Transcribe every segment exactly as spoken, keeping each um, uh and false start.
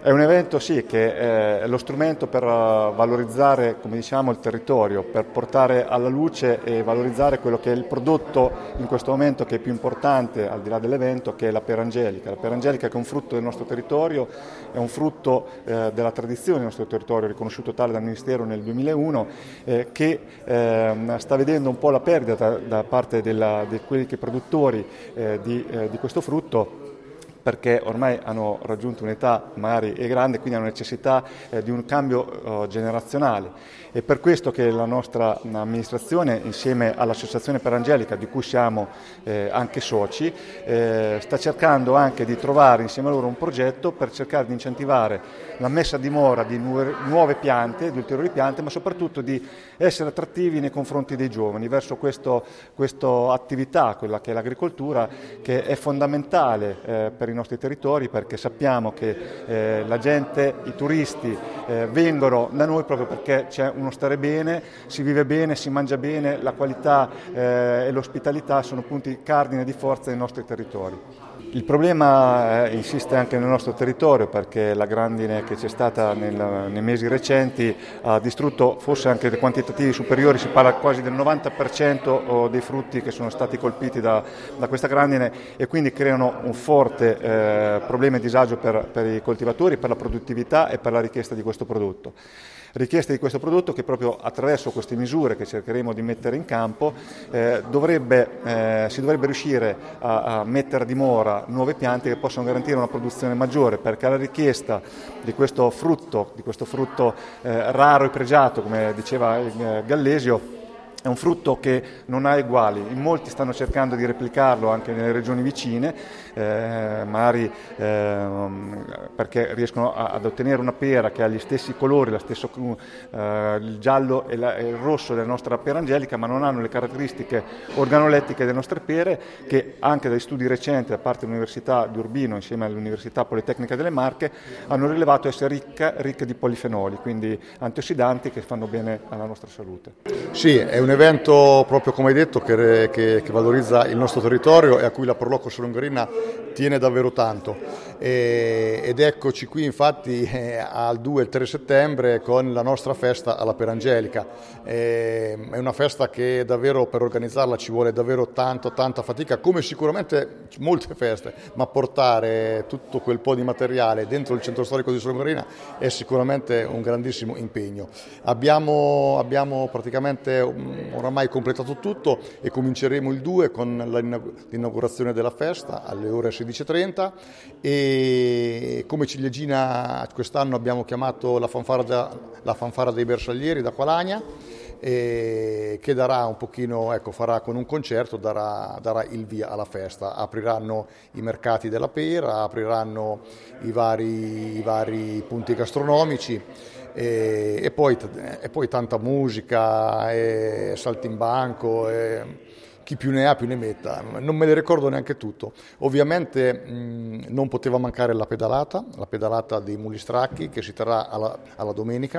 È un evento sì, che è lo strumento per valorizzare, come diciamo, il territorio, per portare alla luce e valorizzare quello che è il prodotto in questo momento che è più importante al di là dell'evento, che è la pera angelica. La pera angelica, che è un frutto del nostro territorio, è un frutto eh, della tradizione del nostro territorio, riconosciuto tale dal Ministero nel duemilauno, eh, che eh, sta vedendo un po' la perdita da, da parte della, di quelli che produttori eh, di, eh, di questo frutto, perché ormai hanno raggiunto un'età magari è grande, quindi hanno necessità eh, di un cambio eh, generazionale. È per questo che la nostra amministrazione, insieme all'Associazione Pera Angelica, di cui siamo eh, anche soci, eh, sta cercando anche di trovare insieme a loro un progetto per cercare di incentivare la messa a dimora di nuove, nuove piante, di ulteriori piante, ma soprattutto di essere attrattivi nei confronti dei giovani verso questo, questa attività, quella che è l'agricoltura, che è fondamentale eh, per i nostri territori, perché sappiamo che eh, la gente, i turisti eh, vengono da noi proprio perché c'è uno stare bene, si vive bene, si mangia bene, la qualità eh, e l'ospitalità sono punti cardine di forza dei nostri territori. Il problema eh, insiste anche nel nostro territorio, perché la grandine che c'è stata nel, nei mesi recenti ha distrutto forse anche dei quantitativi superiori, si parla quasi del novanta per cento dei frutti che sono stati colpiti da, da questa grandine, e quindi creano un forte eh, problema e disagio per, per i coltivatori, per la produttività e per la richiesta di questo prodotto. Richiesta di questo prodotto che proprio attraverso queste misure che cercheremo di mettere in campo eh, dovrebbe, eh, si dovrebbe riuscire a, a mettere a dimora nuove piante che possano garantire una produzione maggiore, perché la richiesta di questo frutto, di questo frutto eh, raro e pregiato, come diceva eh, Gallesio, è un frutto che non ha eguali. In molti stanno cercando di replicarlo anche nelle regioni vicine, eh, magari eh, perché riescono a, ad ottenere una pera che ha gli stessi colori, la stesso, eh, il giallo e, la, e il rosso della nostra pera angelica, ma non hanno le caratteristiche organolettiche delle nostre pere, che anche dagli studi recenti da parte dell'Università di Urbino, insieme all'Università Politecnica delle Marche, hanno rilevato essere ricca, ricche di polifenoli, quindi antiossidanti che fanno bene alla nostra salute. Sì, è un evento, proprio come hai detto, che, che, che valorizza il nostro territorio e a cui la Proloco Solongarina tiene davvero tanto. E, ed eccoci qui infatti eh, al due e il tre settembre con la nostra festa alla Pera Angelica. E, è una festa che davvero per organizzarla ci vuole davvero tanto, tanta fatica, come sicuramente molte feste, ma portare tutto quel po' di materiale dentro il centro storico di Solongarina è sicuramente un grandissimo impegno. Abbiamo, abbiamo praticamente un, oramai completato tutto e cominceremo il due con l'inaugurazione della festa alle ore sedici e trenta, e come ciliegina quest'anno abbiamo chiamato la fanfara, da, la fanfara dei bersaglieri da Qualagna, e che darà un pochino, ecco, farà con un concerto, darà, darà il via alla festa. Apriranno i mercati della pera, apriranno i vari, i vari punti gastronomici. E, e, poi, e poi tanta musica e saltimbanco, e chi più ne ha più ne metta, non me ne ricordo neanche tutto. Ovviamente mh, non poteva mancare la pedalata, la pedalata dei Mulistracchi che si terrà alla, alla domenica.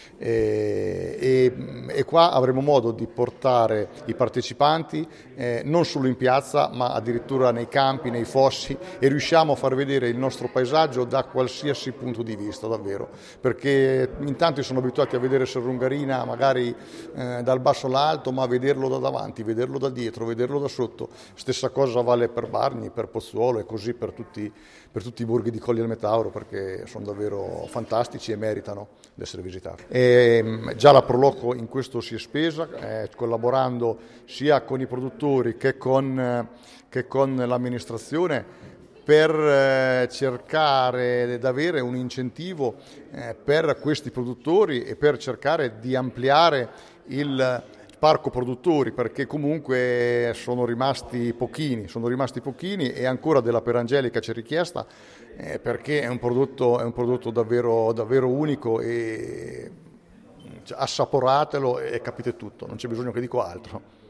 E, e, e qua avremo modo di portare i partecipanti eh, non solo in piazza, ma addirittura nei campi, nei fossi, e riusciamo a far vedere il nostro paesaggio da qualsiasi punto di vista, davvero, perché in tanti sono abituati a vedere Solongarina magari eh, dal basso all'alto, ma vederlo da davanti, vederlo da dietro, vederlo da sotto. Stessa cosa vale per Bargni, per Pozzuolo e così per tutti, per tutti i borghi di Colli al Metauro, perché sono davvero fantastici e meritano di essere visitati. E già la Proloco in questo si è spesa, eh, collaborando sia con i produttori che con, eh, che con l'amministrazione, per eh, cercare di avere un incentivo eh, per questi produttori e per cercare di ampliare il parco produttori, perché comunque sono rimasti pochini, sono rimasti pochini e ancora della Pera Angelica c'è richiesta, eh, perché è un prodotto, è un prodotto davvero, davvero unico, e assaporatelo e capite tutto, non c'è bisogno che dico altro.